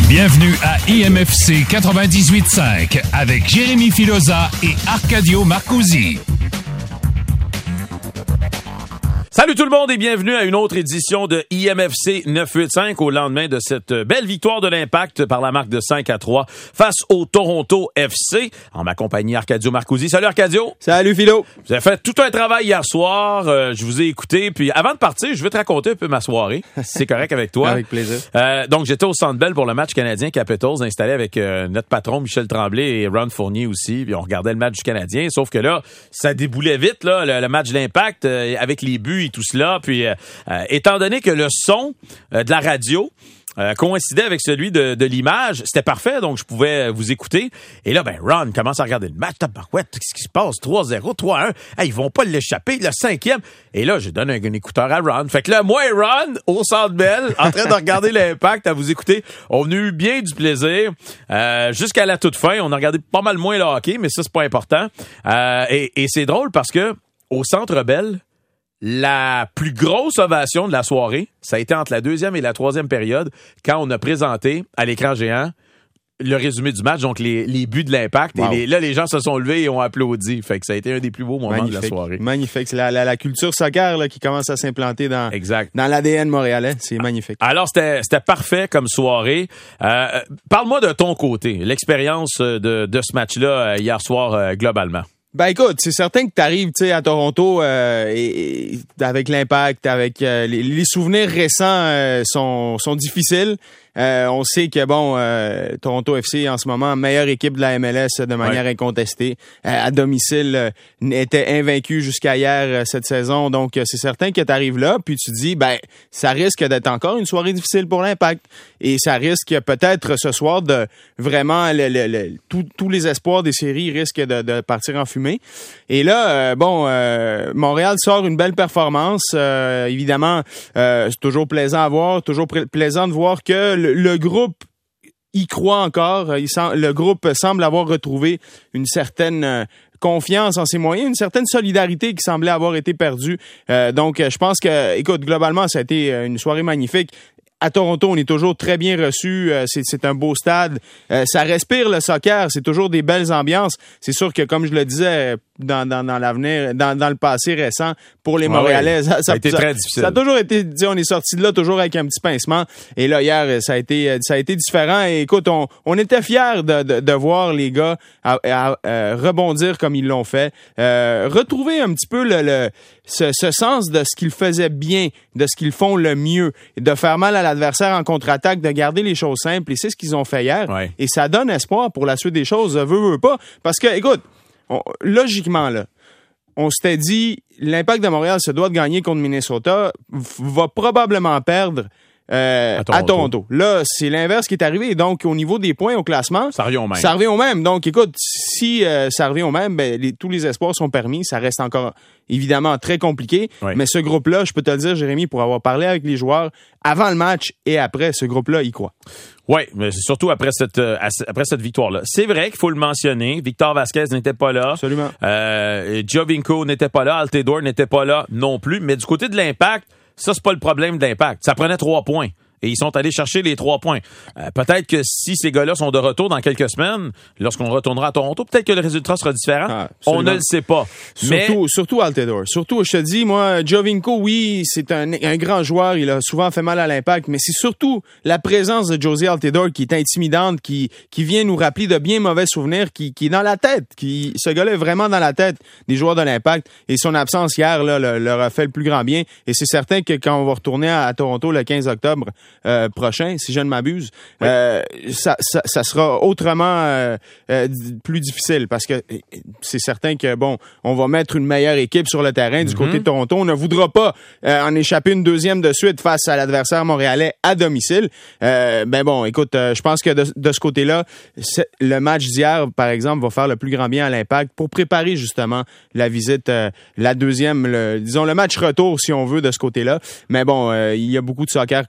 Bienvenue à IMFC 98.5 avec Jérémy Filosa et Arcadio Marcusi. Salut tout le monde et bienvenue à une autre édition de IMFC 985 au lendemain de cette belle victoire de l'Impact par la marque de 5-3 face au Toronto FC. En ma compagnie, Arcadio Marcusi. Salut Arcadio. Salut Philo. Vous avez fait tout un travail hier soir. Je vous ai écouté. Puis avant de partir, je vais te raconter un peu ma soirée, si c'est correct avec toi. Avec plaisir. Donc j'étais au Centre Bell pour le match canadien Capitals installé avec notre patron Michel Tremblay et Ron Fournier aussi. Puis on regardait le match du Canadien. Sauf que là, ça déboulait vite là, le match de l'Impact avec les buts et tout cela. Puis, étant donné que le son de la radio coïncidait avec celui de l'image, c'était parfait, donc je pouvais vous écouter. Et là, Ron commence à regarder le match. Tabarouette, qu'est-ce qui se passe? 3-0, 3-1. Hey, ils vont pas l'échapper, le 5e. Et là, je donne un écouteur à Ron. Fait que là, moi et Ron, au Centre Bell, en train de regarder l'Impact, à vous écouter, on a eu bien du plaisir. Jusqu'à la toute fin, on a regardé pas mal moins le hockey, mais ça, c'est pas important. Et c'est drôle parce que au Centre Bell, la plus grosse ovation de la soirée, ça a été entre la deuxième et la troisième période, quand on a présenté à l'écran géant le résumé du match, donc les buts de l'Impact. Wow. Et là, les gens se sont levés et ont applaudi. Fait que ça a été un des plus beaux moments de la soirée. Magnifique. C'est la culture soccer là, qui commence à s'implanter dans l'ADN montréalais. C'est magnifique. Alors, c'était parfait comme soirée. Parle-moi de ton côté, l'expérience de ce match-là hier soir globalement. Écoute, c'est certain que tu arrives à Toronto et avec l'Impact, avec les souvenirs récents sont difficiles. On sait que Toronto FC en ce moment, meilleure équipe de la MLS de manière incontestée. À domicile, était invaincu jusqu'à hier cette saison. Donc, c'est certain que tu arrives là, puis tu te dis, ça risque d'être encore une soirée difficile pour l'Impact. Et ça risque peut-être ce soir de vraiment tous les espoirs des séries risquent de partir en fumée. Et là, Montréal sort une belle performance. Évidemment, c'est toujours plaisant à voir, toujours plaisant de voir que le groupe y croit encore. Le groupe semble avoir retrouvé une certaine confiance en ses moyens, une certaine solidarité qui semblait avoir été perdue. Donc, je pense que, écoute, globalement, ça a été une soirée magnifique. À Toronto, on est toujours très bien reçu. C'est un beau stade. Ça respire le soccer. C'est toujours des belles ambiances. C'est sûr que, comme je le disais, dans l'avenir, dans le passé récent, pour les Montréalais, ça a été très difficile. Ça a toujours été, on est sorti de là toujours avec un petit pincement. Et là, hier, ça a été différent. Et écoute, on était fiers de voir les gars rebondir comme ils l'ont fait. Retrouver un petit peu ce sens de ce qu'ils faisaient bien, de ce qu'ils font le mieux, de faire mal à l'adversaire en contre-attaque, de garder les choses simples. Et c'est ce qu'ils ont fait hier. Ouais. Et ça donne espoir pour la suite des choses, veut pas. Parce que, écoute, logiquement, là, on s'était dit, l'Impact de Montréal se doit de gagner contre Minnesota, va probablement perdre à Toronto. Là, c'est l'inverse qui est arrivé. Donc, au niveau des points au classement, ça revient au même. Donc, écoute, si ça revient au même, tous les espoirs sont permis. Ça reste encore, évidemment, très compliqué. Oui. Mais ce groupe-là, je peux te le dire, Jérémy, pour avoir parlé avec les joueurs avant le match et après, ce groupe-là, il croit. Oui, mais c'est surtout après cette victoire-là. C'est vrai qu'il faut le mentionner. Victor Vasquez n'était pas là. Absolument. Giovinco n'était pas là. Altidore n'était pas là non plus. Mais du côté de l'Impact, ça, c'est pas le problème d'Impact. Ça prenait 3 points. Et ils sont allés chercher les 3 points. Peut-être que si ces gars-là sont de retour dans quelques semaines, lorsqu'on retournera à Toronto, peut-être que le résultat sera différent. On ne le sait pas. Surtout Altidore. Surtout, je te dis, moi, Giovinco, oui, c'est un grand joueur. Il a souvent fait mal à l'Impact, mais c'est surtout la présence de Josie Altidore qui est intimidante, qui vient nous rappeler de bien mauvais souvenirs, qui est dans la tête. Ce gars-là est vraiment dans la tête des joueurs de l'Impact. Et son absence hier là, leur a fait le plus grand bien. Et c'est certain que quand on va retourner à Toronto le 15 octobre, prochain, si je ne m'abuse, oui. Ça sera autrement plus difficile parce que c'est certain que, on va mettre une meilleure équipe sur le terrain du côté de Toronto. On ne voudra pas en échapper une deuxième de suite face à l'adversaire montréalais à domicile. Écoute, je pense que de ce côté-là, le match d'hier, par exemple, va faire le plus grand bien à l'Impact pour préparer justement la visite, la deuxième, le match retour, si on veut, de ce côté-là. Mais il y a beaucoup de soccer quand même à jouer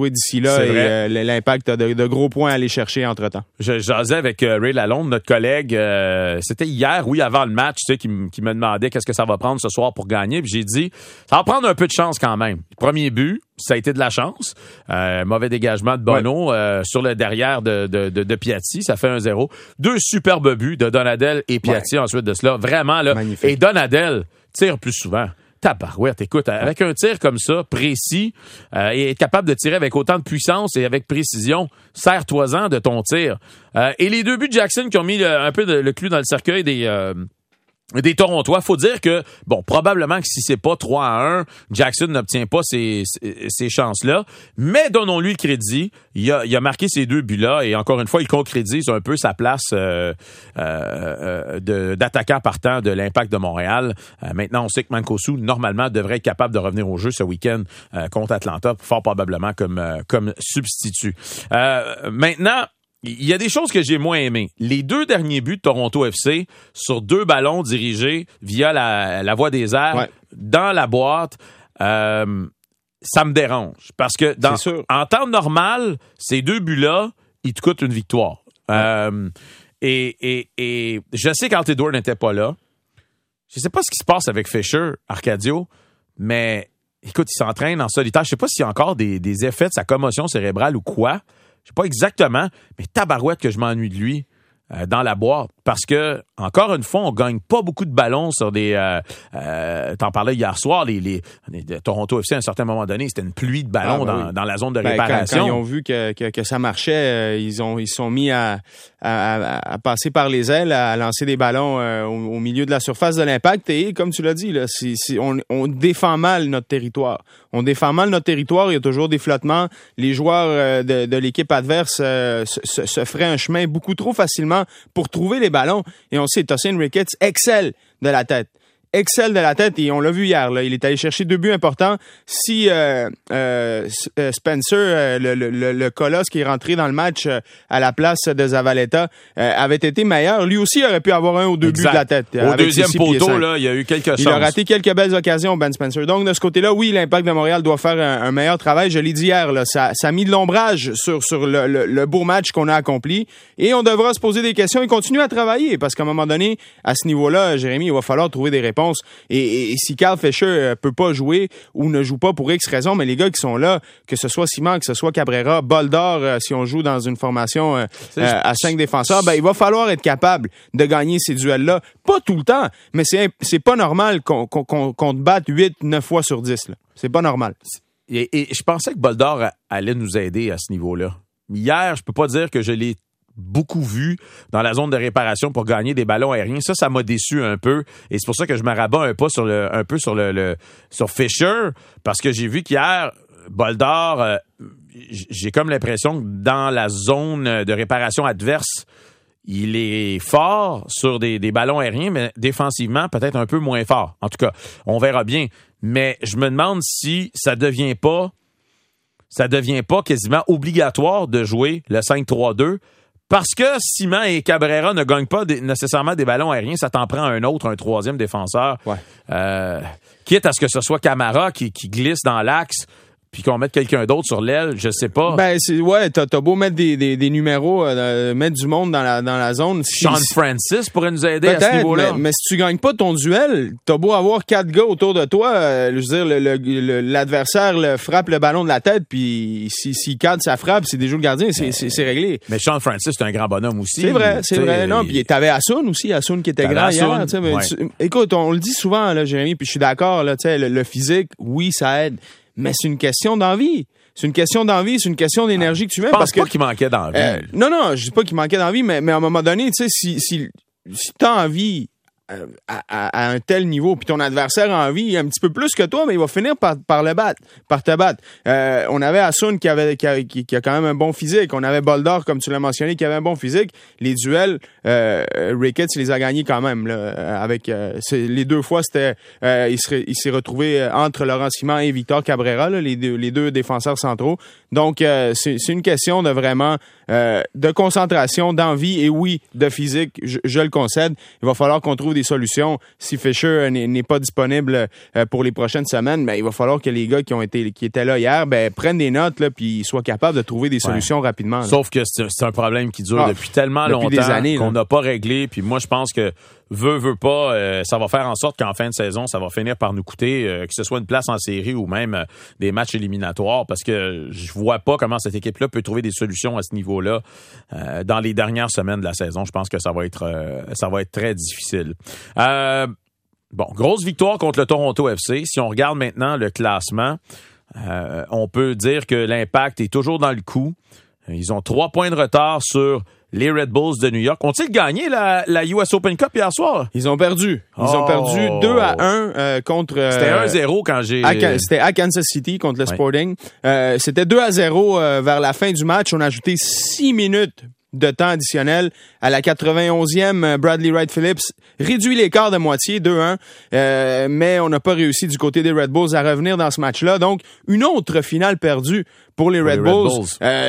jouer d'ici là et l'Impact a de gros points à aller chercher entre-temps. Je jasais avec Ray Lalonde, notre collègue, c'était hier, avant le match, tu sais, qui me demandait qu'est-ce que ça va prendre ce soir pour gagner. Puis j'ai dit, ça va prendre un peu de chance quand même. Premier but, ça a été de la chance. Mauvais dégagement de Bono sur le derrière de Piatti, ça fait 1-0. 2 superbes buts de Donadel et Piatti ensuite de cela. Vraiment, là. Magnifique. Et Donadel tire plus souvent. Tabarouette, écoute, avec un tir comme ça, précis, et être capable de tirer avec autant de puissance et avec précision, serre-toi-en de ton tir. Et les 2 buts de Jackson qui ont mis un peu le clou dans le cercueil des Torontois, faut dire que, probablement que si c'est pas 3-1, Jackson n'obtient pas ces chances-là, mais donnons-lui le crédit, il a marqué ces 2 buts-là, et encore une fois, il concrétise un peu sa place d'attaquant partant de l'Impact de Montréal. Maintenant, on sait que Mancosu, normalement, devrait être capable de revenir au jeu ce week-end contre Atlanta, fort probablement comme substitut. Maintenant, il y a des choses que j'ai moins aimées. Les 2 derniers buts de Toronto FC sur 2 ballons dirigés via la voie des airs dans la boîte, ça me dérange. Parce que en temps normal, ces 2 buts-là, ils te coûtent une victoire. Et je sais qu'Altidore n'était pas là. Je sais pas ce qui se passe avec Fisher, Arcadio, mais écoute, il s'entraîne en solitaire. Je sais pas s'il y a encore des effets de sa commotion cérébrale ou quoi. Je sais pas exactement, mais tabarouette que je m'ennuie de lui dans la boîte. Parce que, encore une fois, on gagne pas beaucoup de ballons sur des... t'en parlais hier soir, les Toronto FC, à un certain moment donné, c'était une pluie de ballons dans la zone de réparation. Quand ils ont vu que ça marchait, ils sont mis à passer par les ailes, à lancer des ballons au milieu de la surface de l'Impact. Et comme tu l'as dit, là, on défend mal notre territoire. On défend mal notre territoire, il y a toujours des flottements. Les joueurs de l'équipe adverse se feraient un chemin beaucoup trop facilement pour trouver les ballons. Et on sait, Tosin Ricketts excelle de la tête. Excelle de la tête, et on l'a vu hier, là, il est allé chercher 2 buts importants. Si Spencer, le colosse qui est rentré dans le match à la place de Zavaleta, avait été meilleur, lui aussi aurait pu avoir 1 ou 2 buts de la tête. Au deuxième poteau, là, il y a eu quelques chances. Il a raté quelques belles occasions, Ben Spencer. Donc, de ce côté-là, oui, l'Impact de Montréal doit faire un meilleur travail. Je l'ai dit hier, là, ça a mis de l'ombrage sur le beau match qu'on a accompli, et on devra se poser des questions et continuer à travailler, parce qu'à un moment donné, à ce niveau-là, Jérémy, il va falloir trouver des réponses. Et si Carl Fisher peut pas jouer ou ne joue pas pour X raison, mais les gars qui sont là, que ce soit Simon, que ce soit Cabrera, Boldor, si on joue dans une formation à 5 défenseurs, il va falloir être capable de gagner ces duels-là. Pas tout le temps, mais c'est pas normal qu'on te batte 8-9 fois sur 10. Là. C'est pas normal. Et je pensais que Boldor allait nous aider à ce niveau-là. Hier, je peux pas dire que je l'ai beaucoup vu dans la zone de réparation pour gagner des ballons aériens. Ça m'a déçu un peu. Et c'est pour ça que je me rabats un peu sur Fisher, parce que j'ai vu qu'hier, Boldor, j'ai comme l'impression que dans la zone de réparation adverse, il est fort sur des ballons aériens, mais défensivement, peut-être un peu moins fort. En tout cas, on verra bien. Mais je me demande si ça devient pas quasiment obligatoire de jouer le 5-3-2. Parce que Simon et Cabrera ne gagnent pas nécessairement des ballons aériens, ça t'en prend un troisième défenseur. Quitte à ce que ce soit Camara qui glisse dans l'axe, puis qu'on mette quelqu'un d'autre sur l'aile, je sais pas. T'as beau mettre des numéros, mettre du monde dans la zone. Sean Francis pourrait nous aider à ce niveau-là. Mais si tu gagnes pas ton duel, t'as beau avoir 4 gars autour de toi, je veux dire, l'adversaire frappe le ballon de la tête, puis s'il cadre sa frappe, c'est déjà le gardien, c'est réglé. Mais Sean Francis, c'est un grand bonhomme aussi. C'est vrai. Non, puis t'avais Assoun aussi, Assoun qui était grand hier. Écoute, on le dit souvent, là, Jérémy, puis je suis d'accord, là, le physique, oui, ça aide. Mais c'est une question d'envie. C'est une question d'énergie que tu mets. Je pense pas qu'il manquait d'envie. Non, je dis pas qu'il manquait d'envie, mais à un moment donné, tu sais, si t'as envie à un tel niveau, puis ton adversaire a envie un petit peu plus que toi, mais il va finir par te battre. On avait Assoun qui a quand même un bon physique. On avait Boldor, comme tu l'as mentionné, qui avait un bon physique. Les duels, Ricketts les a gagnés quand même. Là, avec les 2 fois, c'était il s'est retrouvé entre Laurent Simon et Victor Cabrera, là, les deux défenseurs centraux. Donc c'est une question de vraiment de concentration, d'envie et oui, de physique. Je le concède. Il va falloir qu'on trouve des des solutions. Si Fisher n'est pas disponible pour les prochaines semaines, ben, il va falloir que les gars qui étaient là hier prennent des notes là, puis soient capables de trouver des solutions rapidement. Là. Sauf que c'est un problème qui dure depuis tellement longtemps des années, qu'on n'a pas réglé. Puis moi, je pense que veut pas, ça va faire en sorte qu'en fin de saison, ça va finir par nous coûter, que ce soit une place en série ou même des matchs éliminatoires, parce que je vois pas comment cette équipe-là peut trouver des solutions à ce niveau-là dans les dernières semaines de la saison. Je pense que ça va être très difficile. Bon, grosse victoire contre le Toronto FC. Si on regarde maintenant le classement, on peut dire que l'Impact est toujours dans le coup. Ils ont 3 points de retard sur les Red Bulls de New York. Ont-ils gagné la US Open Cup hier soir? Ils ont perdu. Ils ont perdu 2-1 contre... C'était 1-0 quand j'ai... C'était à Kansas City contre le Sporting. C'était 2-0 vers la fin du match. On a ajouté 6 minutes de temps additionnel. À la 91e, Bradley Wright Phillips réduit l'écart de moitié, 2-1. Mais on n'a pas réussi du côté des Red Bulls à revenir dans ce match-là. Donc, une autre finale perdue pour les Red Bulls.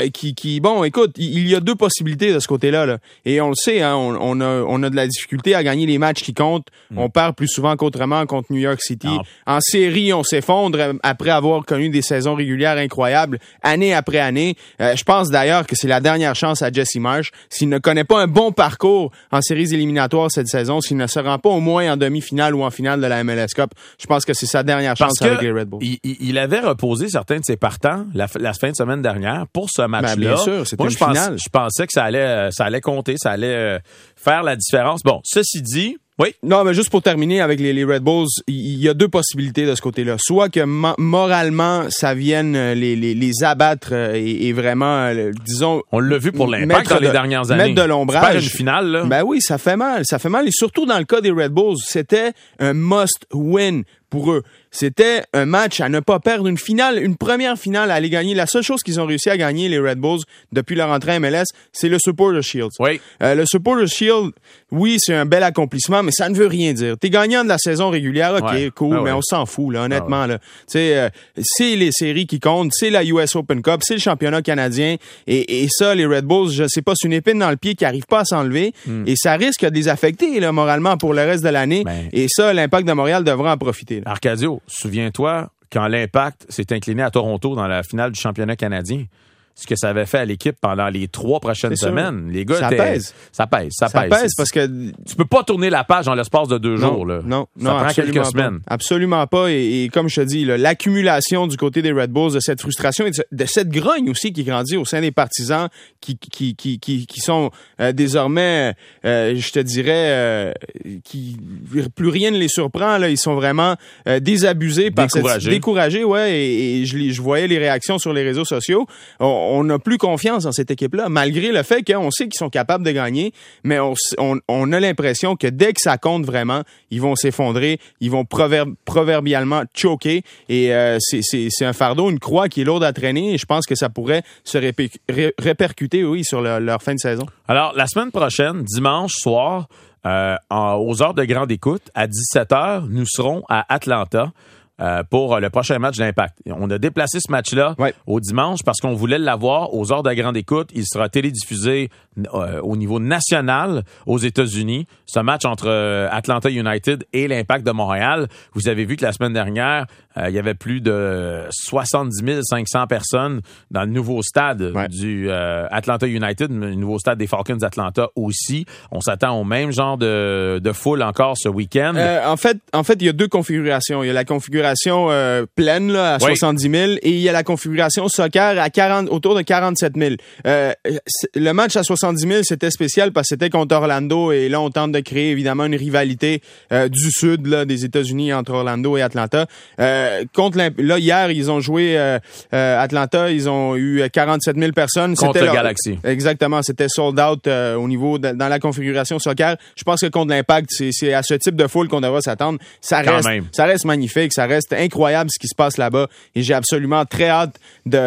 Bon, écoute, il y a 2 possibilités de ce côté-là. Là. Et on le sait, hein, on a de la difficulté à gagner les matchs qui comptent. On perd plus souvent qu'autrement contre New York City. En série, on s'effondre après avoir connu des saisons régulières incroyables, année après année. Je pense d'ailleurs que c'est la dernière chance à Jesse Marsh. S'il ne connaît pas un bon parcours en séries éliminatoires cette saison, s'il ne se rend pas au moins en demi-finale ou en finale de la MLS Cup, je pense que c'est sa dernière chance avec les Red Bulls. Il avait reposé certains de ses partants la fin de semaine dernière pour ce match-là. Bien sûr, c'était une finale. Je pensais que ça allait compter, ça allait faire la différence. Bon, ceci dit, oui. Non, mais juste pour terminer avec les Red Bulls, il y a 2 possibilités de ce côté-là. Soit que moralement, ça vienne les abattre et vraiment, disons... On l'a vu pour l'Impact dans les dernières années. Mettre de l'ombrage. Faire une finale, là. Ben oui, ça fait mal. Ça fait mal. Et surtout dans le cas des Red Bulls, c'était un must-win pour eux. C'était un match à ne pas perdre, une première finale à aller gagner. La seule chose qu'ils ont réussi à gagner, les Red Bulls, depuis leur entrée à MLS, c'est le Supporters Shield. Oui. Le Supporters Shield, oui, c'est un bel accomplissement, mais ça ne veut rien dire. T'es gagnant de la saison régulière, OK, cool, mais on s'en fout, là, honnêtement. Là. C'est les séries qui comptent, c'est la US Open Cup, c'est le championnat canadien, et ça, les Red Bulls, je sais pas, c'est une épine dans le pied qui arrive pas à s'enlever, et ça risque de les affecter, là, moralement, pour le reste de l'année, et ça, l'Impact de Montréal devra en profiter. Là. Arcadio, souviens-toi, quand l'Impact s'est incliné à Toronto dans la finale du championnat canadien, ce que ça avait fait à l'équipe pendant les 3 prochaines semaines. Les gars, ça pèse. Ça pèse parce que tu peux pas tourner la page dans l'espace de 2 jours. Là. Non, ça prend quelques semaines. Absolument pas. Et comme je te dis, là, l'accumulation du côté des Red Bulls de cette frustration et de cette grogne aussi qui grandit au sein des partisans qui sont désormais, je te dirais, qui plus rien ne les surprend. Là, ils sont vraiment désabusés par découragés. Ouais. Et je voyais les réactions sur les réseaux sociaux. On n'a plus confiance dans cette équipe-là, malgré le fait qu'on sait qu'ils sont capables de gagner, mais on a l'impression que dès que ça compte vraiment, ils vont s'effondrer, ils vont proverbialement choquer, et c'est un fardeau, une croix qui est lourde à traîner, et je pense que ça pourrait se répercuter, oui, sur leur fin de saison. Alors, la semaine prochaine, dimanche soir, aux heures de grande écoute, à 17h, nous serons à Atlanta. Pour le prochain match d'Impact. On a déplacé ce match-là au dimanche parce qu'on voulait l'avoir aux heures de grande écoute. Il sera télédiffusé au niveau national aux États-Unis. Ce match entre Atlanta United et l'Impact de Montréal. Vous avez vu que la semaine dernière, il y avait plus de 70 500 personnes dans le nouveau stade du Atlanta United, le nouveau stade des Falcons d'Atlanta aussi. On s'attend au même genre de foule encore ce week-end. En fait, il y a 2 configurations. Il y a la configuration pleine là, à 70 000 et il y a la configuration soccer à autour de 47 000. Le match à 70 000, c'était spécial parce que c'était contre Orlando et là, on tente de créer évidemment une rivalité du sud là, des États-Unis entre Orlando et Atlanta. Là, hier, ils ont joué Atlanta, ils ont eu 47 000 personnes. Contre le Galaxy. Exactement, c'était sold out au niveau dans la configuration soccer. Je pense que contre l'Impact, c'est à ce type de foule qu'on devra s'attendre. Ça reste magnifique, ça reste incroyable ce qui se passe là-bas et j'ai absolument très hâte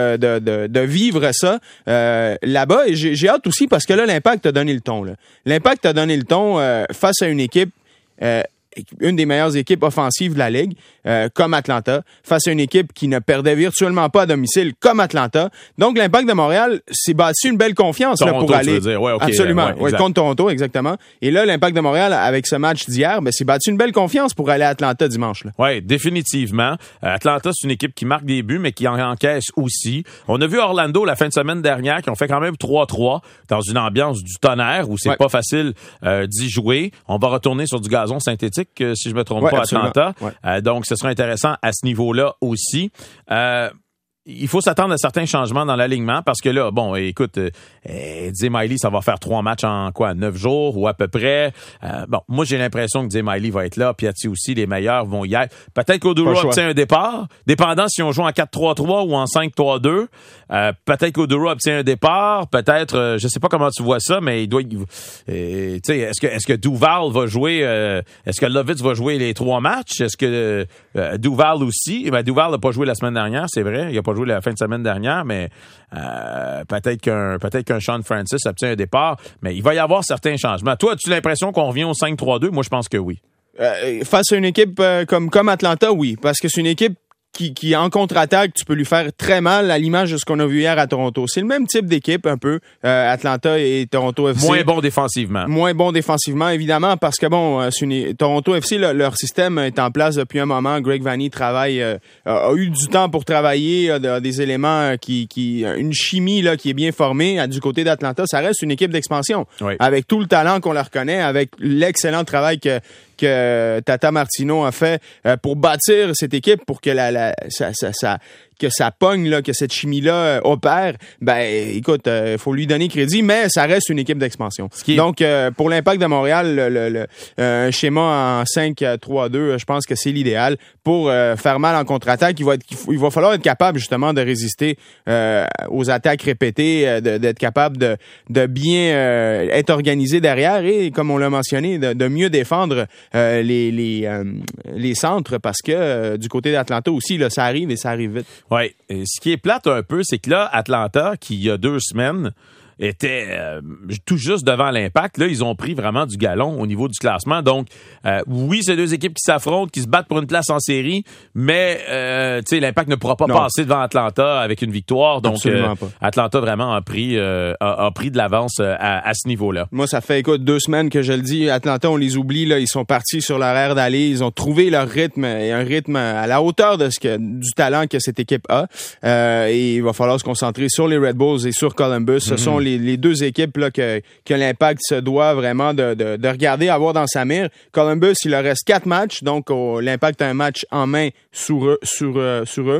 de vivre ça là-bas et j'ai hâte aussi parce que là, l'Impact a donné le ton. Là. L'Impact a donné le ton face à une équipe une des meilleures équipes offensives de la Ligue, comme Atlanta, face à une équipe qui ne perdait virtuellement pas à domicile, comme Atlanta. Donc, l'Impact de Montréal s'est bâti une belle confiance Toronto, là, pour aller... tu veux dire. Ouais, okay, absolument, ouais, contre Toronto, exactement. Et là, l'Impact de Montréal, avec ce match d'hier, s'est bâti une belle confiance pour aller à Atlanta dimanche. Oui, définitivement. Atlanta, c'est une équipe qui marque des buts, mais qui en encaisse aussi. On a vu Orlando la fin de semaine dernière, qui ont fait quand même 3-3 dans une ambiance du tonnerre où c'est pas facile d'y jouer. On va retourner sur du gazon synthétique, si je me trompe pas, absolument. Atlanta. Ouais. Donc, ce sera intéressant à ce niveau-là aussi. Il faut s'attendre à certains changements dans l'alignement parce que là, bon, écoute, Jay Miley, ça va faire 3 matchs en 9 jours ou à peu près. Bon, moi, j'ai l'impression que Jay Miley va être là, Piatti aussi, les meilleurs vont y être. Peut-être qu'Oduro obtient un départ, dépendant si on joue en 4-3-3 ou en 5-3-2. Peut-être qu'Oduro obtient un départ, peut-être, je sais pas comment tu vois ça, mais il doit, tu sais, est-ce que Duval va jouer, est-ce que Lovitz va jouer les 3 matchs? Est-ce que Duval aussi? Ben, Duval n'a pas joué la semaine dernière, c'est vrai, il a pas joué la fin de semaine dernière, mais peut-être qu'un Sean Francis obtient un départ, mais il va y avoir certains changements. Toi, as-tu l'impression qu'on revient au 5-3-2? Moi, je pense que oui. Face à une équipe comme Atlanta, oui, parce que c'est une équipe qui en contre-attaque, tu peux lui faire très mal à l'image de ce qu'on a vu hier à Toronto. C'est le même type d'équipe un peu, Atlanta et Toronto FC. Moins bon défensivement. Moins bon défensivement, évidemment, parce que bon, Toronto FC, leur système est en place depuis un moment. Greg Vanney travaille, a eu du temps pour travailler, des éléments une chimie là qui est bien formée. Du côté d'Atlanta, ça reste une équipe d'expansion. Oui. Avec tout le talent qu'on leur connaît, avec l'excellent travail que Tata Martino a fait pour bâtir cette équipe, pour que que ça pogne, là, que cette chimie-là opère, ben écoute, faut lui donner crédit, mais ça reste une équipe d'expansion. Donc, pour l'Impact de Montréal, un schéma en 5-3-2, je pense que c'est l'idéal pour faire mal en contre-attaque. Il va falloir être capable, justement, de résister aux attaques répétées, d'être capable de bien être organisé derrière et, comme on l'a mentionné, de mieux défendre les centres, parce que du côté d'Atlanta aussi, là, ça arrive et ça arrive vite. Oui. Ce qui est plate un peu, c'est que là, Atlanta, qui il y a 2 semaines était tout juste devant l'Impact, là, ils ont pris vraiment du galon au niveau du classement. Donc, oui, c'est 2 équipes qui s'affrontent, qui se battent pour une place en série, mais tu sais, l'Impact ne pourra pas passer devant Atlanta avec une victoire. Donc, Atlanta vraiment a pris de l'avance à ce niveau-là. Moi, ça fait, 2 semaines que je le dis. Atlanta, on les oublie, là. Ils sont partis sur leur aire d'aller. Ils ont trouvé leur rythme et un rythme à la hauteur de du talent que cette équipe a. Et il va falloir se concentrer sur les Red Bulls et sur Columbus. Ce sont les 2 équipes là, que l'Impact se doit vraiment de regarder, avoir dans sa mire. Columbus, il leur reste 4 matchs, donc l'Impact a un match en main sur eux.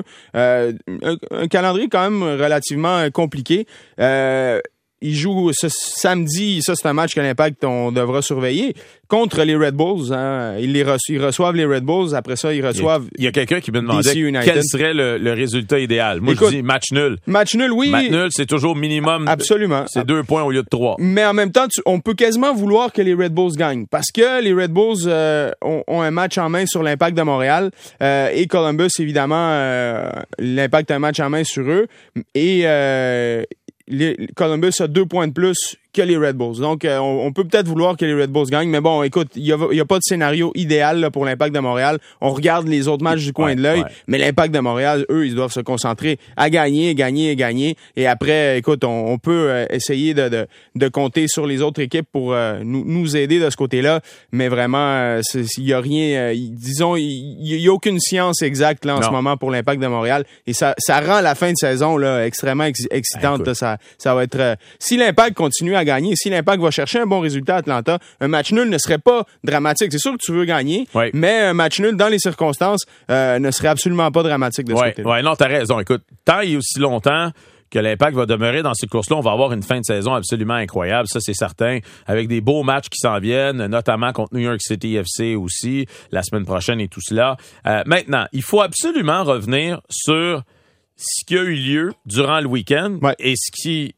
Un calendrier quand même relativement compliqué. Ils jouent ce samedi, ça c'est un match que l'Impact on devra surveiller, contre les Red Bulls. Hein. Ils reçoivent les Red Bulls, après ça ils reçoivent Il y a quelqu'un qui me demandait quel serait le résultat idéal. Moi, je dis match nul. Match nul, oui. Match nul, c'est toujours minimum. Absolument. C'est 2 points au lieu de 3. Mais en même temps, on peut quasiment vouloir que les Red Bulls gagnent, parce que les Red Bulls ont un match en main sur l'Impact de Montréal et Columbus, évidemment, l'Impact a un match en main sur eux. Et Columbus a 2 points de plus que les Red Bulls. Donc, on peut peut-être vouloir que les Red Bulls gagnent, mais bon, écoute, il y a pas de scénario idéal là, pour l'Impact de Montréal. On regarde les autres matchs du coin de l'œil, mais l'Impact de Montréal, eux, ils doivent se concentrer à gagner. Et après, écoute, on peut essayer de compter sur les autres équipes pour nous aider de ce côté-là, mais vraiment, il y a rien, disons, il y a aucune science exacte là en ce moment pour l'Impact de Montréal, et ça rend la fin de saison là extrêmement excitante. Là, ça va être si l'Impact continue à gagner, si l'Impact va chercher un bon résultat à Atlanta, un match nul ne serait pas dramatique. C'est sûr que tu veux gagner, mais un match nul dans les circonstances ne serait absolument pas dramatique de ce côté-là. Oui, non, t'as raison. Écoute, tant et aussi longtemps que l'Impact va demeurer dans ces courses-là, on va avoir une fin de saison absolument incroyable, ça c'est certain, avec des beaux matchs qui s'en viennent, notamment contre New York City FC aussi, la semaine prochaine et tout cela. Maintenant, il faut absolument revenir sur ce qui a eu lieu durant le week-end et ce qui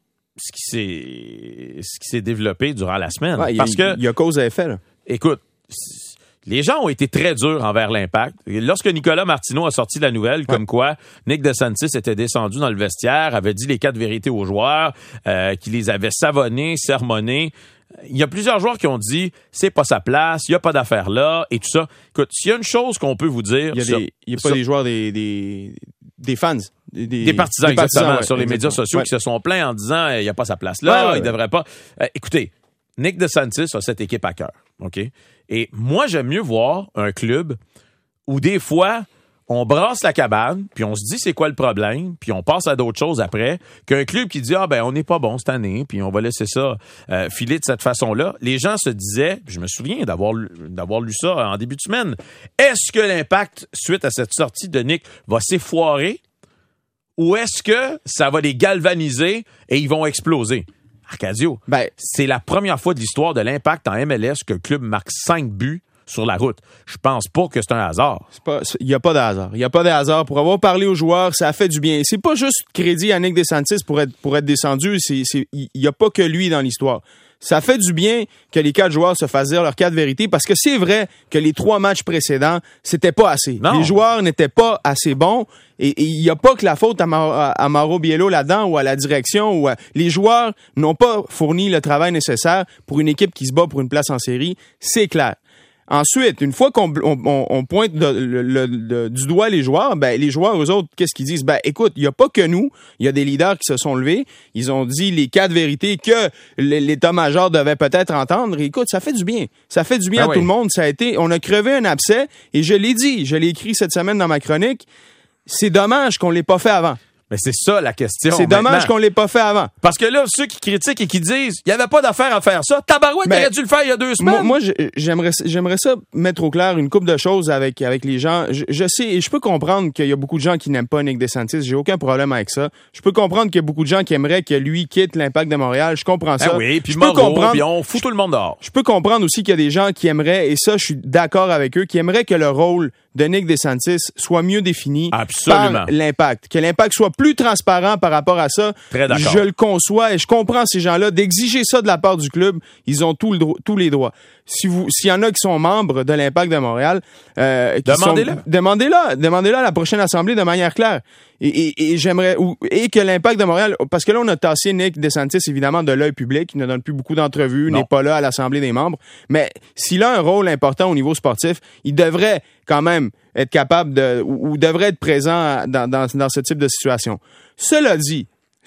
s'est développé durant la semaine. Parce que il y a cause à effet, là. Écoute, les gens ont été très durs envers l'Impact. Lorsque Nicolas Martino a sorti la nouvelle, comme quoi Nick DeSantis était descendu dans le vestiaire, avait dit les 4 vérités aux joueurs, qu'il les avait savonnés, sermonnés, il y a plusieurs joueurs qui ont dit c'est pas sa place, il y a pas d'affaire là et tout ça. Écoute, s'il y a une chose qu'on peut vous dire, il y a pas des joueurs des fans, des partisans exactement ouais, sur les médias sociaux qui se sont plaints en disant il y a pas sa place là, il devrait pas. Écoutez, Nick DeSantis a cette équipe à cœur, OK? Et moi j'aime mieux voir un club où des fois on brasse la cabane, puis on se dit c'est quoi le problème, puis on passe à d'autres choses après, qu'un club qui dit on n'est pas bon cette année, puis on va laisser ça filer de cette façon-là. Les gens se disaient, je me souviens d'avoir lu ça en début de semaine, est-ce que l'Impact, suite à cette sortie de Nick, va s'effoirer, ou est-ce que ça va les galvaniser et ils vont exploser? Arcadio, c'est la première fois de l'histoire de l'Impact en MLS que le club marque 5 buts sur la route. Je pense pas que c'est un hasard. Il n'y a pas de hasard. Il n'y a pas de hasard. Pour avoir parlé aux joueurs, ça a fait du bien. C'est pas juste crédit à Nick DeSantis pour être descendu. Il n'y a pas que lui dans l'histoire. Ça fait du bien que les 4 joueurs se fassent dire leurs 4 vérités parce que c'est vrai que les 3 matchs précédents, c'était pas assez. Non. Les joueurs n'étaient pas assez bons et il n'y a pas que la faute à Mauro Biello là-dedans ou à la direction. Les joueurs n'ont pas fourni le travail nécessaire pour une équipe qui se bat pour une place en série. C'est clair. Ensuite, une fois qu'on pointe du doigt les joueurs, les joueurs, eux autres, qu'est-ce qu'ils disent? Écoute, il n'y a pas que nous. Il y a des leaders qui se sont levés. Ils ont dit les 4 vérités que l'état-major devait peut-être entendre. Et écoute, ça fait du bien. Ça fait du bien à tout le monde. On a crevé un abcès et je l'ai dit, je l'ai écrit cette semaine dans ma chronique. C'est dommage qu'on l'ait pas fait avant. Mais c'est ça la question. C'est dommage qu'on l'ait pas fait avant. Parce que là, ceux qui critiquent et qui disent il n'y avait pas d'affaire à faire ça, tabarouette, t'aurais dû le faire il y a 2 semaines. Moi j'aimerais ça mettre au clair une couple de choses avec les gens. Je sais, et je peux comprendre qu'il y a beaucoup de gens qui n'aiment pas Nick DeSantis. J'ai aucun problème avec ça. Je peux comprendre qu'il y a beaucoup de gens qui aimeraient que lui quitte l'Impact de Montréal. Je comprends ça. Oui, puis puis on fout tout le monde dehors. Je peux comprendre aussi qu'il y a des gens qui aimeraient, et ça, je suis d'accord avec eux, qui aimeraient que le rôle de Nick DeSantis soit mieux défini par l'Impact. Que l'Impact soit plus transparent par rapport à ça. Très d'accord. Je le conçois et je comprends ces gens-là d'exiger ça de la part du club. Ils ont tous les droits. S'il y en a qui sont membres de l'Impact de Montréal, demandez-le à la prochaine assemblée de manière claire. Et j'aimerais que l'Impact de Montréal, parce que là on a tassé Nick DeSantis évidemment de l'œil public, il ne donne plus beaucoup d'entrevues, n'est pas là à l'assemblée des membres, mais s'il a un rôle important au niveau sportif, il devrait quand même être capable ou devrait être présent dans ce type de situation. Cela dit,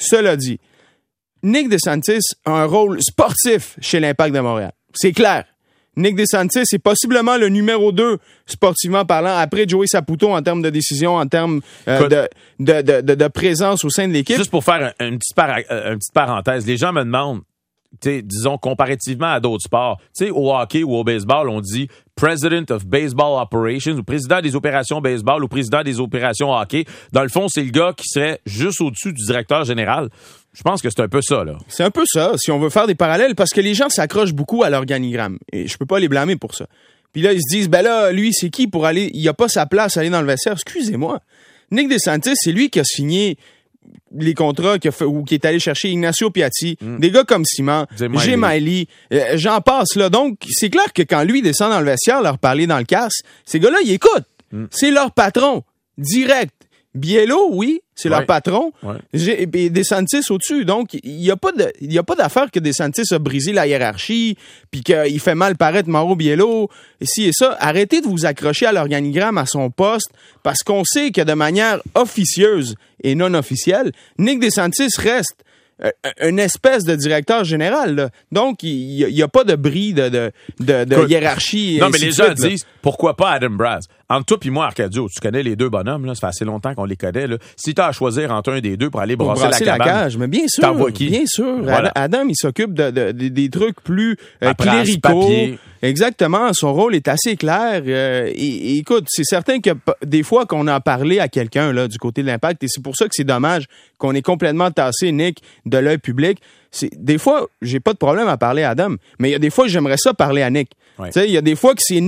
Nick DeSantis a un rôle sportif chez l'Impact de Montréal. C'est clair. Nick DeSantis est possiblement le numéro 2, sportivement parlant, après Joey Saputo en termes de décision, en termes de présence au sein de l'équipe. Juste pour faire une petite parenthèse, les gens me demandent, disons, comparativement à d'autres sports, au hockey ou au baseball, on dit President of Baseball Operations ou président des opérations baseball ou président des opérations hockey. Dans le fond, c'est le gars qui serait juste au-dessus du directeur général. Je pense que c'est un peu ça, là. C'est un peu ça, si on veut faire des parallèles, parce que les gens s'accrochent beaucoup à l'organigramme. Et je peux pas les blâmer pour ça. Puis là, ils se disent, lui, c'est qui pour aller... Il a pas sa place à aller dans le vestiaire. Excusez-moi. Nick DeSantis, c'est lui qui a signé les contrats ou qui est allé chercher Ignacio Piatti, des gars comme Simon, Jay Miley, j'en passe, là. Donc, c'est clair que quand lui descend dans le vestiaire, leur parler dans le casque, ces gars-là, ils écoutent. C'est leur patron. Direct. Biello, oui, c'est leur patron. Et DeSantis au-dessus. Donc, il y a pas d'affaire que DeSantis a brisé la hiérarchie, puis qu'il fait mal paraître Mauro Biello, et ci et ça. Arrêtez de vous accrocher à l'organigramme, à son poste, parce qu'on sait que de manière officieuse et non officielle, Nick DeSantis reste une espèce de directeur général, là. Donc, il y a pas de bris de hiérarchie. Non, mais les gens disent, pourquoi pas Adam Braz? Entre toi et moi, Arcadio, tu connais les deux bonhommes, là, ça fait assez longtemps qu'on les connaît, là. Si t'as à choisir entre un des deux pour aller brasser la cage, mais bien sûr, t'envoies qui? Bien sûr. Voilà. Adam, il s'occupe des trucs plus cléricaux. Exactement. Son rôle est assez clair. Et écoute, c'est certain que des fois qu'on en parlait à quelqu'un là du côté de l'Impact, et c'est pour ça que c'est dommage qu'on ait complètement tassé Nick de l'œil public. Des fois, j'ai pas de problème à parler à Adam, mais il y a des fois que j'aimerais ça parler à Nick. Tu sais, il y a des fois que c'est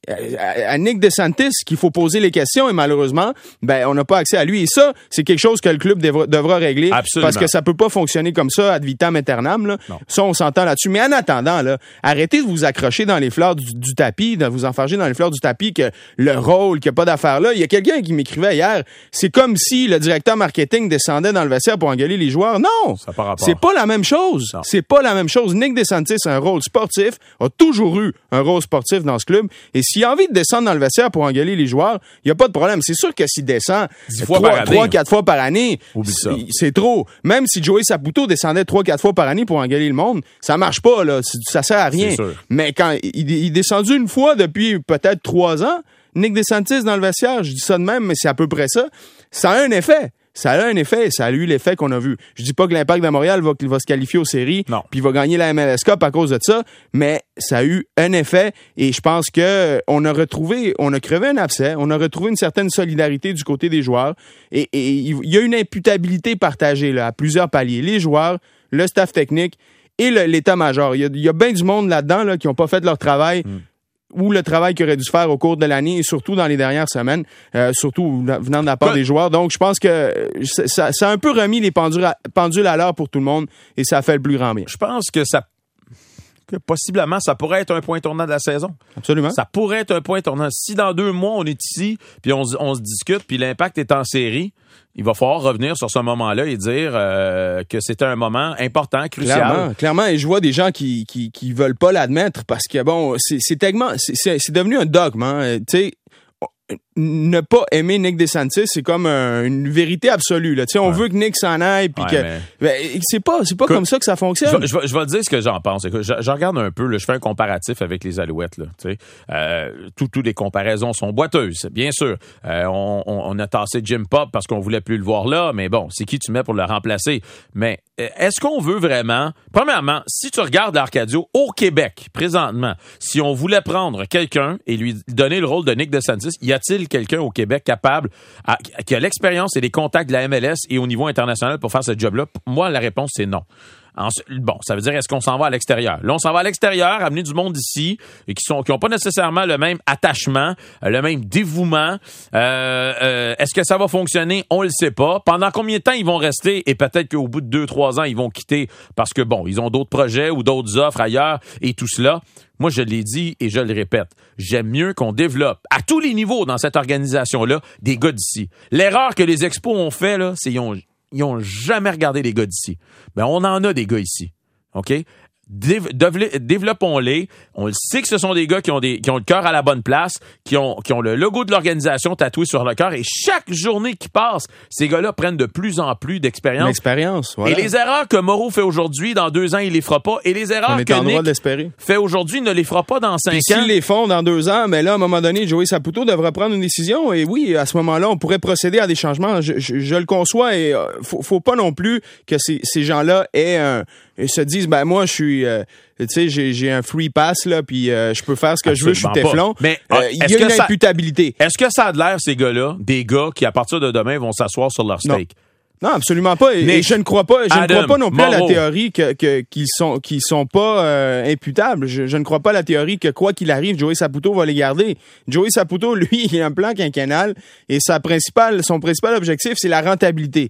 à Nick DeSantis qu'il faut poser les questions et malheureusement, on n'a pas accès à lui. Et ça, c'est quelque chose que le club devra régler. Absolument. Parce que ça peut pas fonctionner comme ça ad vitam aeternam, là. Ça, on s'entend là-dessus. Mais en attendant, là, arrêtez de vous accrocher dans les fleurs du tapis, de vous enfarger dans les fleurs du tapis que le rôle, qu'il n'y a pas d'affaire là. Il y a quelqu'un qui m'écrivait hier, c'est comme si le directeur marketing descendait dans le vestiaire pour engueuler les joueurs. Non! Ça n'a pas rapport. C'est pas la même chose. chose. Non. C'est pas la même chose. Nick DeSantis a un rôle sportif, a toujours eu un rôle sportif dans ce club. Et s'il a envie de descendre dans le vestiaire pour engueuler les joueurs, il n'y a pas de problème. C'est sûr que s'il descend 3-4 fois par année, c'est trop. Même si Joey Saputo descendait 3-4 fois par année pour engueuler le monde, ça marche pas, là. Ça sert à rien. Mais quand il est descendu une fois depuis peut-être 3 ans, Nick DeSantis dans le vestiaire, je dis ça de même, mais c'est à peu près ça. Ça a un effet. Ça a un effet, ça a eu l'effet qu'on a vu. Je dis pas que l'Impact de Montréal va se qualifier aux séries, puis va gagner la MLS Cup à cause de ça, mais ça a eu un effet et je pense que on a crevé un abcès, on a retrouvé une certaine solidarité du côté des joueurs et il y a une imputabilité partagée là, à plusieurs paliers. Les joueurs, le staff technique et l'état-major. Il y a bien du monde là-dedans là, qui n'ont pas fait leur travail. Ou le travail qu'il aurait dû se faire au cours de l'année et surtout dans les dernières semaines, surtout venant de la part des joueurs. Donc, je pense que ça a un peu remis les pendules à l'heure pour tout le monde et ça a fait le plus grand bien. Je pense que possiblement, ça pourrait être un point tournant de la saison. Absolument. Ça pourrait être un point tournant. Si dans 2 mois, on est ici, puis on se discute, puis l'Impact est en série, il va falloir revenir sur ce moment-là et dire que c'était un moment important, crucial. Clairement, et je vois des gens qui veulent pas l'admettre parce que bon, c'est devenu un dogme, hein. Tu sais, ne pas aimer Nick DeSantis, c'est comme une vérité absolue. Là. On veut que Nick s'en aille, puis c'est pas comme ça que ça fonctionne. Je vais te dire ce que j'en pense. Écoute, je regarde un peu, là, je fais un comparatif avec les Alouettes. Là, toutes les comparaisons sont boiteuses, bien sûr. On a tassé Jim Pop parce qu'on voulait plus le voir là, mais bon, c'est qui tu mets pour le remplacer? Mais est-ce qu'on veut vraiment... Premièrement, si tu regardes l'Arcadio au Québec, présentement, si on voulait prendre quelqu'un et lui donner le rôle de Nick DeSantis, y a-t-il quelqu'un au Québec capable, qui a l'expérience et les contacts de la MLS et au niveau international pour faire ce job-là? Moi, la réponse, c'est non. Bon, ça veut dire, est-ce qu'on s'en va à l'extérieur? Là, on s'en va à l'extérieur, amener du monde ici et qui ont pas nécessairement le même attachement, le même dévouement. Est-ce que ça va fonctionner? On le sait pas. Pendant combien de temps ils vont rester? Et peut-être qu'au bout de 2-3 ans, ils vont quitter parce que, bon, ils ont d'autres projets ou d'autres offres ailleurs et tout cela. Moi, je l'ai dit et je le répète. J'aime mieux qu'on développe à tous les niveaux dans cette organisation-là des gars d'ici. L'erreur que les Expos ont fait, là, c'est ils ont jamais regardé les gars d'ici. Ben, on en a des gars ici. OK? Développons-les. On le sait que ce sont des gars qui ont le cœur à la bonne place, qui ont le logo de l'organisation tatoué sur le cœur et chaque journée qui passe, ces gars-là prennent de plus en plus d'expérience. Voilà. Et les erreurs que Moreau fait aujourd'hui, dans 2 ans, il les fera pas. Et les erreurs que Nick fait aujourd'hui, ne les fera pas dans 5 ans. S'ils les font dans 2 ans, mais là, à un moment donné, Joey Saputo devra prendre une décision. Et oui, à ce moment-là, on pourrait procéder à des changements. Je le conçois et faut pas non plus que ces gens-là se disent, ben moi, je suis, tu sais, j'ai un free pass là, puis je peux faire ce que je veux, je suis Teflon. Mais il y a une imputabilité. Est-ce que ça a de l'air ces gars-là, des gars qui à partir de demain vont s'asseoir sur leur steak? Non, absolument pas. Et je ne crois pas. Je ne crois pas non plus à la théorie qu'ils sont pas imputables. Je ne crois pas à la théorie que quoi qu'il arrive, Joey Saputo va les garder. Joey Saputo, lui, il a un plan quinquennal et son principal objectif, c'est la rentabilité.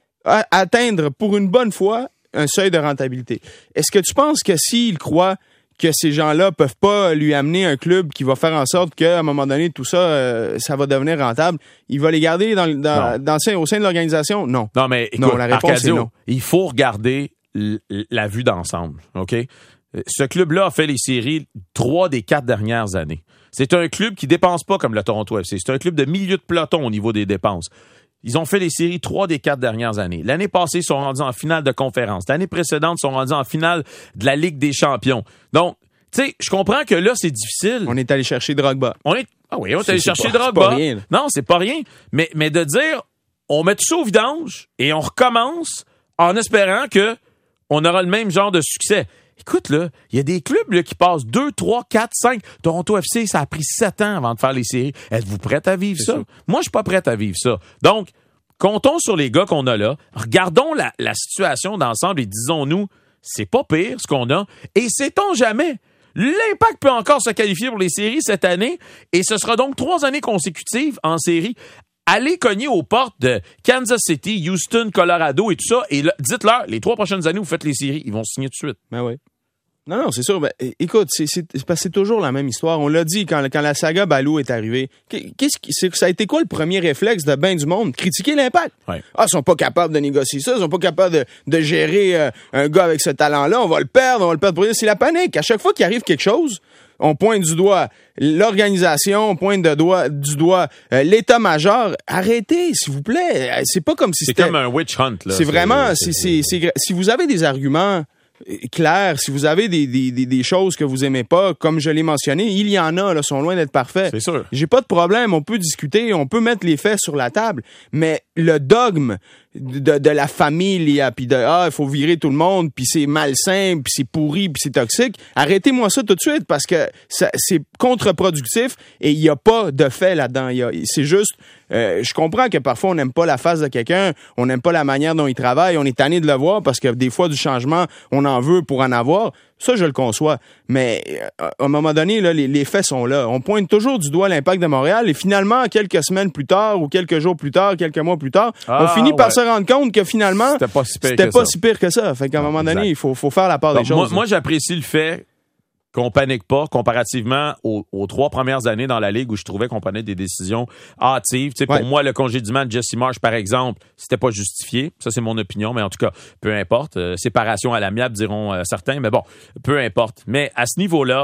Atteindre pour une bonne fois un seuil de rentabilité. Est-ce que tu penses que s'il croit que ces gens-là peuvent pas lui amener un club qui va faire en sorte qu'à un moment donné, tout ça, ça va devenir rentable, il va les garder au sein de l'organisation? Non. Non, mais écoute, non, la réponse Arcadio, est non. Il faut regarder la vue d'ensemble, OK? Ce club-là a fait les séries 3 des 4 dernières années. C'est un club qui dépense pas comme le Toronto FC. C'est un club de milieu de peloton au niveau des dépenses. Ils ont fait les séries 3 des 4 dernières années. L'année passée, ils sont rendus en finale de conférence. L'année précédente, ils sont rendus en finale de la Ligue des champions. Donc, tu sais, je comprends que là, c'est difficile. On est allé chercher Drogba. On est allé chercher Drogba. C'est pas rien. Non, c'est pas rien. Mais de dire, on met tout ça au vidange et on recommence en espérant que on aura le même genre de succès. Écoute, là, il y a des clubs là, qui passent 2, 3, 4, 5. Toronto FC, ça a pris 7 ans avant de faire les séries. Êtes-vous prête à vivre ça? Moi, je suis pas prête à vivre ça. Donc, comptons sur les gars qu'on a là. Regardons la situation d'ensemble et disons-nous, c'est pas pire ce qu'on a. Et sait-on jamais? L'Impact peut encore se qualifier pour les séries cette année et ce sera donc 3 années consécutives en série. Allez cogner aux portes de Kansas City, Houston, Colorado et tout ça et là, dites-leur, les 3 prochaines années, vous faites les séries. Ils vont signer tout de suite. Ben oui. Non, c'est sûr. Ben, écoute, c'est toujours la même histoire. On l'a dit quand la saga Balou est arrivée. Ça a été quoi le premier réflexe de ben du monde? Critiquer l'Impact. Ouais. Ah, ils sont pas capables de négocier ça. Ils sont pas capables de gérer un gars avec ce talent-là. On va le perdre pour rien. C'est la panique. À chaque fois qu'il arrive quelque chose, on pointe du doigt l'organisation, on pointe du doigt l'état-major. Arrêtez, s'il vous plaît. C'est pas comme si c'était... C'est comme un witch hunt, là. C'est vraiment... Si vous avez des arguments clair, si vous avez des choses que vous aimez pas, comme je l'ai mentionné, il y en a, là, sont loin d'être parfaits. C'est sûr. J'ai pas de problème, on peut discuter, on peut mettre les faits sur la table, mais le dogme de la famille, puis il faut virer tout le monde, puis c'est malsain, puis c'est pourri, puis c'est toxique, arrêtez-moi ça tout de suite, parce que c'est contre-productif et il y a pas de fait là-dedans. C'est juste... je comprends que parfois on n'aime pas la face de quelqu'un, on n'aime pas la manière dont il travaille, on est tanné de le voir parce que des fois du changement, on en veut pour en avoir. Ça, je le conçois. Mais à un moment donné, là, les faits sont là. On pointe toujours du doigt l'Impact de Montréal et finalement, quelques semaines plus tard ou quelques jours plus tard, quelques mois plus tard, on finit par se rendre compte que finalement, c'était pas si pire que ça. Fait qu'à un moment donné, il faut faire la part des choses. Moi, j'apprécie le fait qu'on panique pas comparativement aux 3 premières années dans la Ligue où je trouvais qu'on prenait des décisions hâtives. Pour moi, le congédiement de Jesse Marsh, par exemple, c'était pas justifié. Ça, c'est mon opinion, mais en tout cas, peu importe. Séparation à l'amiable, diront certains, mais bon, peu importe. Mais à ce niveau-là,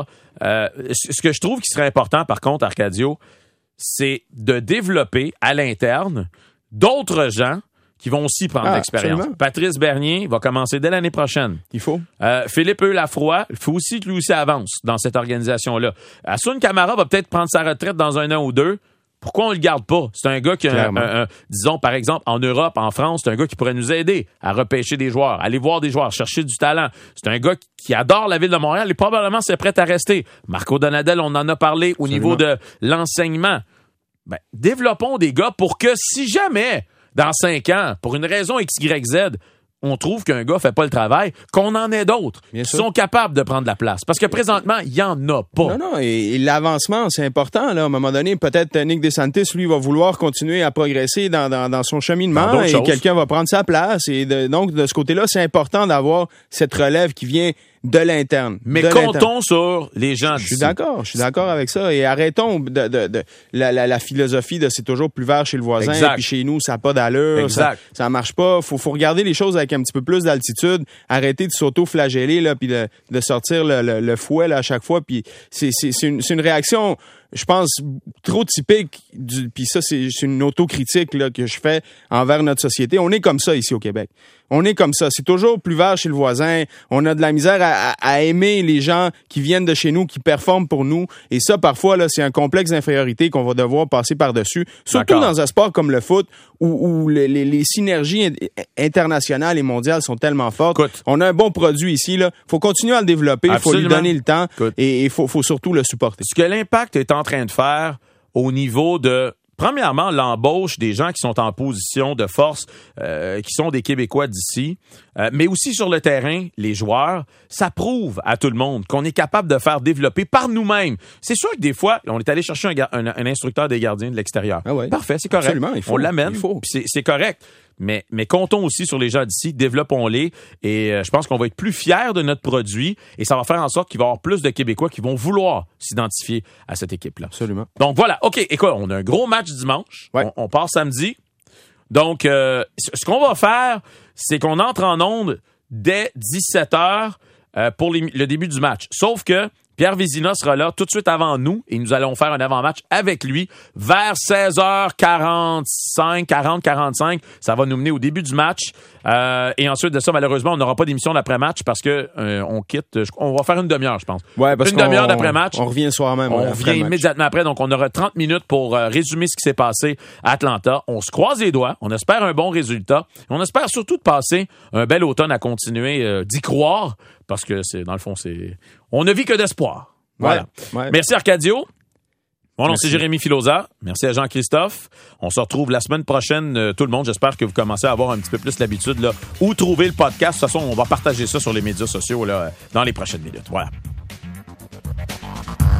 ce que je trouve qui serait important, par contre, Arcadio, c'est de développer à l'interne d'autres gens qui vont aussi prendre l'expérience. Absolument. Patrice Bernier va commencer dès l'année prochaine. Il faut. Philippe Lafroy, il faut aussi que lui aussi avance dans cette organisation-là. Hassoun Camara va peut-être prendre sa retraite dans 1 an ou 2. Pourquoi on le garde pas? C'est un gars qui disons, par exemple, en Europe, en France, c'est un gars qui pourrait nous aider à repêcher des joueurs, aller voir des joueurs, chercher du talent. C'est un gars qui adore la ville de Montréal et probablement c'est prêt à rester. Marco Donadel, on en a parlé au niveau de l'enseignement. Ben, développons des gars pour que si jamais... dans 5 ans, pour une raison X, Y, Z, on trouve qu'un gars fait pas le travail, qu'on en ait d'autres qui sont capables de prendre la place. Parce que présentement, il y en a pas. Non, et l'avancement, c'est important. Là, à un moment donné, peut-être Nick DeSantis, lui, va vouloir continuer à progresser dans son cheminement et quelqu'un va prendre sa place. Et donc, de ce côté-là, c'est important d'avoir cette relève qui vient de l'interne. Mais comptons sur les gens d'ici. Je suis d'accord avec ça. Et arrêtons de la philosophie de c'est toujours plus vert chez le voisin, et puis chez nous, ça n'a pas d'allure, ça marche pas. Faut regarder les choses avec un petit peu plus d'altitude, arrêter de s'auto-flageller, là, puis de sortir le fouet là, à chaque fois. Puis c'est une réaction... je pense, trop typique, puis ça, c'est une autocritique là, que je fais envers notre société. On est comme ça ici au Québec. On est comme ça. C'est toujours plus vert chez le voisin. On a de la misère à aimer les gens qui viennent de chez nous, qui performent pour nous. Et ça, parfois, là, c'est un complexe d'infériorité qu'on va devoir passer par-dessus. Surtout dans un sport comme le foot, où les synergies internationales et mondiales sont tellement fortes. Écoute, on a un bon produit ici. Il faut continuer à le développer. Il faut lui donner le temps. Et il faut surtout le supporter. Ce que l'Impact est en train de faire au niveau de... premièrement, l'embauche des gens qui sont en position de force, qui sont des Québécois d'ici, mais aussi sur le terrain, les joueurs, ça prouve à tout le monde qu'on est capable de faire développer par nous-mêmes. C'est sûr que des fois, on est allé chercher un instructeur des gardiens de l'extérieur. Ah ouais. Parfait, c'est correct. Absolument, on l'amène, puis c'est correct. Mais comptons aussi sur les gens d'ici, développons-les et je pense qu'on va être plus fiers de notre produit et ça va faire en sorte qu'il va y avoir plus de Québécois qui vont vouloir s'identifier à cette équipe-là. Absolument. Donc voilà, OK, écoute, on a un gros match dimanche, on part samedi. Donc, ce qu'on va faire, c'est qu'on entre en onde dès 17h pour le début du match. Sauf que Pierre Vézina sera là tout de suite avant nous et nous allons faire un avant-match avec lui vers 16h45, 40-45. Ça va nous mener au début du match. Et ensuite de ça, malheureusement, on n'aura pas d'émission d'après-match parce que on quitte. On va faire une demi-heure, je pense. Ouais, parce une demi-heure d'après-match. On revient le soir même. On revient immédiatement après. Donc, on aura 30 minutes pour résumer ce qui s'est passé à Atlanta. On se croise les doigts. On espère un bon résultat. On espère surtout de passer un bel automne à continuer d'y croire parce que dans le fond, on ne vit que d'espoir. Voilà. Ouais. Merci Arcadio. Mon nom, c'est Jérémy Filosa. Merci à Jean-Christophe. On se retrouve la semaine prochaine, tout le monde. J'espère que vous commencez à avoir un petit peu plus l'habitude là, où trouver le podcast. De toute façon, on va partager ça sur les médias sociaux là, dans les prochaines minutes. Voilà.